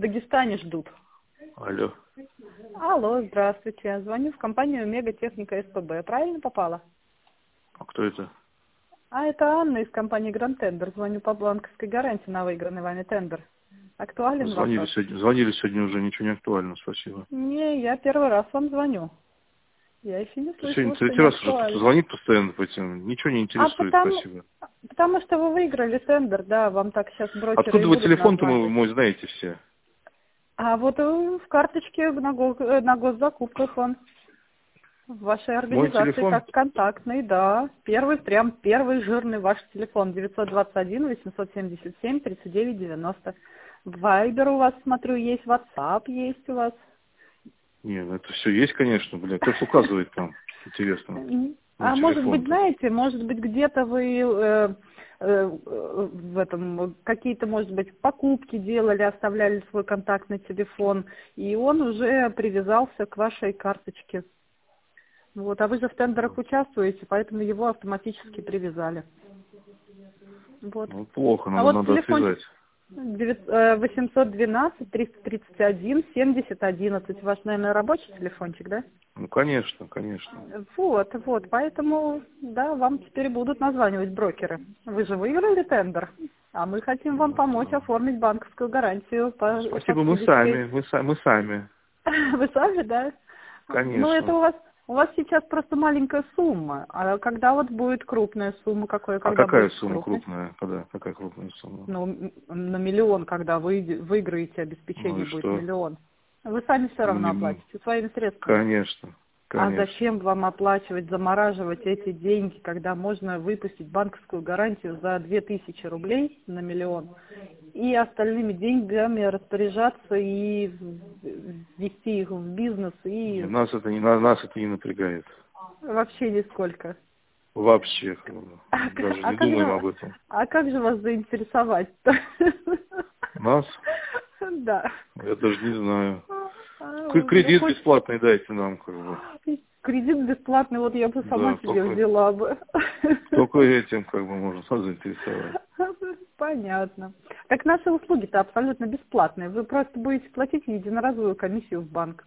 Дагестане ждут. Алло. Алло, здравствуйте. Я звоню в компанию Мегатехника СПБ. Правильно попала? А кто это? А это Анна из компании Гранд Тендер. Звоню по банковской гарантии на выигранный вами тендер. Актуален вопрос? Звонили сегодня уже, ничего не актуально, спасибо. Не, я первый раз вам звоню. Я еще не слышала, что Третий не раз уже кто-то актуален. звонит постоянно по этим. Ничего не интересует, спасибо. Потому что вы выиграли тендер, да, вам так сейчас брокеры Откуда и вы будут телефон-то названивать. мой знаете все? А вот в карточке на госзакупках он. В вашей Мой организации телефон? как контактный, да. Первый жирный ваш телефон 921-877-3990. Вайбер у вас, смотрю, есть, WhatsApp есть у вас. Не, ну это все есть, конечно, блядь. Кто ж указывает там? Интересно. А Мой может быть, телефон-то. знаете, может быть, где-то вы в этом какие-то, может быть, покупки делали, оставляли свой контактный телефон, и он уже привязался к вашей карточке. Вот, а вы же в тендерах участвуете, поэтому его автоматически привязали. Вот. Ну, плохо, А вот надо телефон отвязать. 812-331-7011. Ваш, наверное, рабочий телефончик, да? Ну, конечно, конечно. Вот, поэтому, да, вам теперь будут названивать брокеры. Вы же выиграли тендер, а мы хотим вам помочь оформить банковскую гарантию по Спасибо, мы скидочкой. сами. Вы сами, да? Ну, это Конечно. у вас сейчас просто маленькая сумма. А когда вот будет крупная сумма, А когда какая будет сумма крупная? крупная? Какая крупная сумма? Ну, на миллион, когда вы выиграете, Ну обеспечение и будет что? миллион. Вы сами все равно оплатите своими средствами. Конечно, А конечно. зачем вам оплачивать, замораживать эти деньги, когда можно выпустить банковскую гарантию за 2000 рублей на миллион и остальными деньгами распоряжаться и ввести их в бизнес и Нас это не напрягает. вообще нисколько. Вообще, А, даже а не как думаем же, об этом. а как же вас заинтересовать-то? Нас? Да. Я даже не знаю. Ну, Кредит хоть бесплатный дайте нам, как бы. кредит бесплатный, вот я бы сама Да, себе взяла бы. только этим, как бы, можно сразу заинтересовать. Понятно. Так наши услуги-то абсолютно бесплатные. Вы просто будете платить единоразовую комиссию в банк.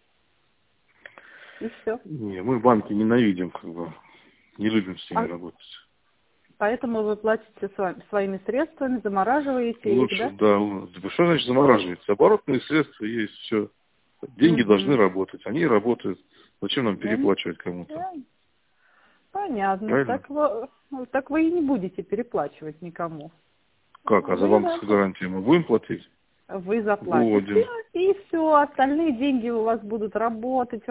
И все. Не, мы банки ненавидим, как бы. Не любим с ними работать. Поэтому вы платите своими средствами, замораживаете их, Лучше, да? да. Что значит замораживается? Оборотные средства есть, все. Деньги должны Угу. работать. Они работают. Зачем нам Да, переплачивать кому-то? да. Понятно. Правильно? Так вы и не будете переплачивать никому. Как? А за банковскую гарантию мы будем платить? Вы заплатите, Будем. и все. Остальные деньги у вас будут работать.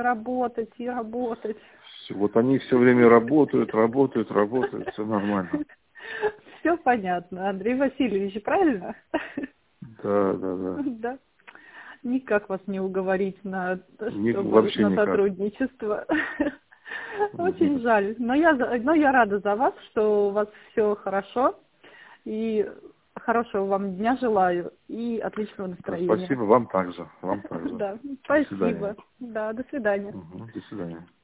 Вот они все время работают, все нормально. Все понятно. Андрей Васильевич, правильно? Да. Да. Никак вас не уговорить на Вообще никак. сотрудничество. Очень Мгм. жаль. Но я рада за вас, что у вас все хорошо. И хорошего вам дня желаю. И отличного Да, настроения. спасибо вам также. Да, До свидания. спасибо. Да, до свидания. До свидания.